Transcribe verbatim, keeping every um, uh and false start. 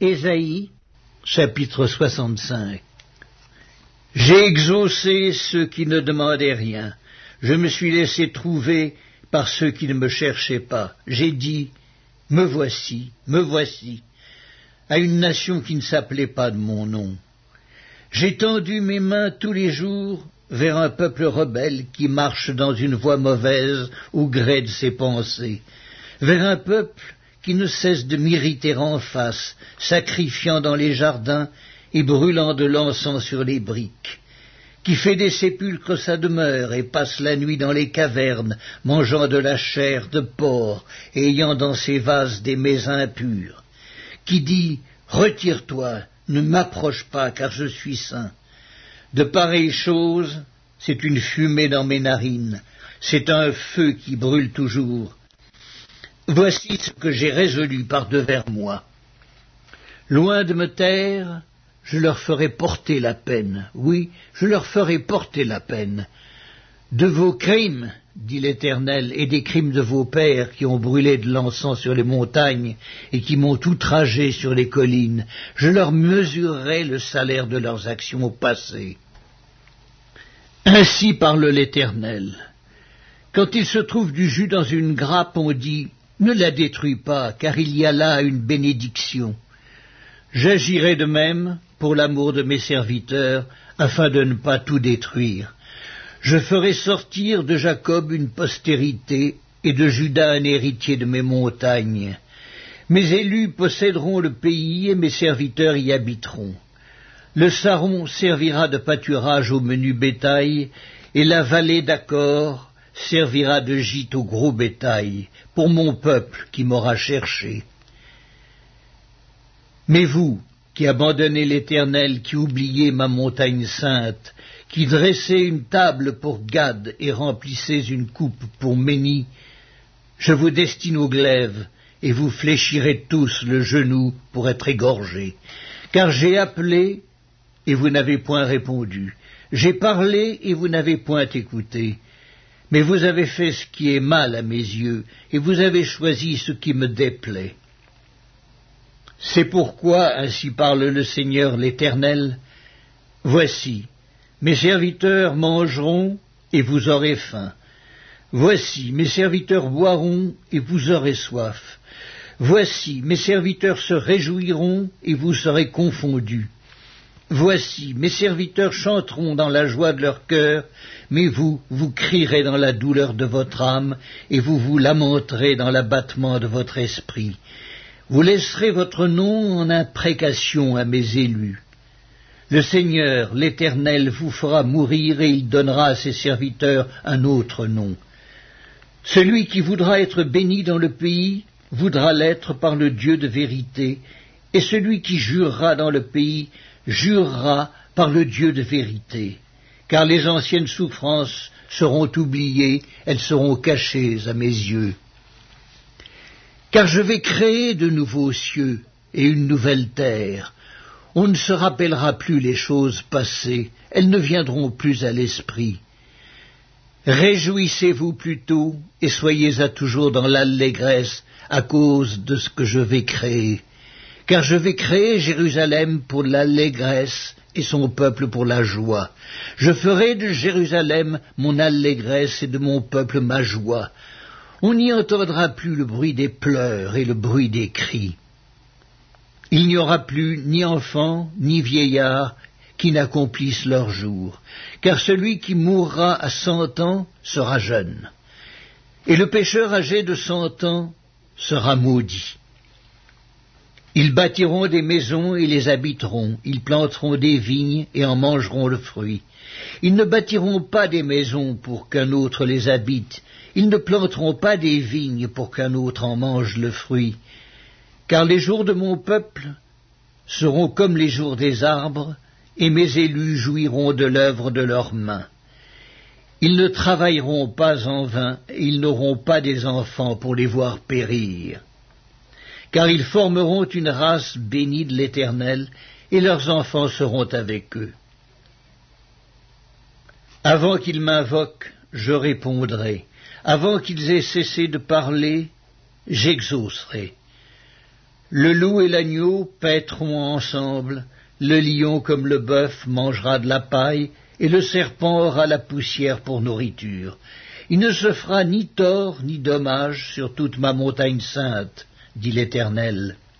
Ésaïe, chapitre soixante-cinq. J'ai exaucé ceux qui ne demandaient rien. Je me suis laissé trouver par ceux qui ne me cherchaient pas. J'ai dit, me voici, me voici, à une nation qui ne s'appelait pas de mon nom. J'ai tendu mes mains tous les jours vers un peuple rebelle qui marche dans une voie mauvaise au gré de ses pensées, vers un peuple qui ne cesse de m'irriter en face, sacrifiant dans les jardins et brûlant de l'encens sur les briques, qui fait des sépulcres sa demeure et passe la nuit dans les cavernes, mangeant de la chair de porc et ayant dans ses vases des mets impurs, qui dit « Retire-toi, ne m'approche pas, car je suis saint ». De pareilles choses, c'est une fumée dans mes narines, c'est un feu qui brûle toujours. Voici ce que j'ai résolu par devers moi. Loin de me taire, je leur ferai porter la peine. Oui, je leur ferai porter la peine. De vos crimes, dit l'Éternel, et des crimes de vos pères qui ont brûlé de l'encens sur les montagnes et qui m'ont outragé sur les collines, je leur mesurerai le salaire de leurs actions passées. Ainsi parle l'Éternel. Quand il se trouve du jus dans une grappe, on dit « Ne la détruis pas, car il y a là une bénédiction. » J'agirai de même pour l'amour de mes serviteurs, afin de ne pas tout détruire. Je ferai sortir de Jacob une postérité, et de Juda un héritier de mes montagnes. Mes élus posséderont le pays, et mes serviteurs y habiteront. Le Saron servira de pâturage au menu bétail, et la vallée d'Accor servira de gîte au gros bétail, pour mon peuple qui m'aura cherché. Mais vous, qui abandonnez l'Éternel, qui oubliez ma montagne sainte, qui dressez une table pour Gad et remplissez une coupe pour Méni, je vous destine au glaive, et vous fléchirez tous le genou pour être égorgés. Car j'ai appelé, et vous n'avez point répondu. J'ai parlé, et vous n'avez point écouté. Mais vous avez fait ce qui est mal à mes yeux, et vous avez choisi ce qui me déplaît. C'est pourquoi, ainsi parle le Seigneur l'Éternel, voici, mes serviteurs mangeront, et vous aurez faim. Voici, mes serviteurs boiront, et vous aurez soif. Voici, mes serviteurs se réjouiront, et vous serez confondus. Voici, mes serviteurs chanteront dans la joie de leur cœur, mais vous, vous crierez dans la douleur de votre âme, et vous vous lamenterez dans l'abattement de votre esprit. Vous laisserez votre nom en imprécation à mes élus. Le Seigneur, l'Éternel, vous fera mourir, et il donnera à ses serviteurs un autre nom. Celui qui voudra être béni dans le pays voudra l'être par le Dieu de vérité, et celui qui jurera dans le pays jurera par le Dieu de vérité, car les anciennes souffrances seront oubliées, elles seront cachées à mes yeux. Car je vais créer de nouveaux cieux et une nouvelle terre. On ne se rappellera plus les choses passées, elles ne viendront plus à l'esprit. Réjouissez-vous plutôt et soyez à toujours dans l'allégresse à cause de ce que je vais créer. Car je vais créer Jérusalem pour l'allégresse et son peuple pour la joie. Je ferai de Jérusalem mon allégresse et de mon peuple ma joie. On n'y entendra plus le bruit des pleurs et le bruit des cris. Il n'y aura plus ni enfants ni vieillards qui n'accomplissent leur jour, car celui qui mourra à cent ans sera jeune, et le pécheur âgé de cent ans sera maudit. Ils bâtiront des maisons et les habiteront, ils planteront des vignes et en mangeront le fruit. Ils ne bâtiront pas des maisons pour qu'un autre les habite, ils ne planteront pas des vignes pour qu'un autre en mange le fruit, car les jours de mon peuple seront comme les jours des arbres, et mes élus jouiront de l'œuvre de leurs mains. Ils ne travailleront pas en vain, et ils n'auront pas des enfants pour les voir périr. Car ils formeront une race bénie de l'Éternel, et leurs enfants seront avec eux. Avant qu'ils m'invoquent, je répondrai. Avant qu'ils aient cessé de parler, j'exaucerai. Le loup et l'agneau paîtront ensemble, le lion comme le bœuf mangera de la paille, et le serpent aura la poussière pour nourriture. Il ne se fera ni tort ni dommage sur toute ma montagne sainte, dit l'Éternel.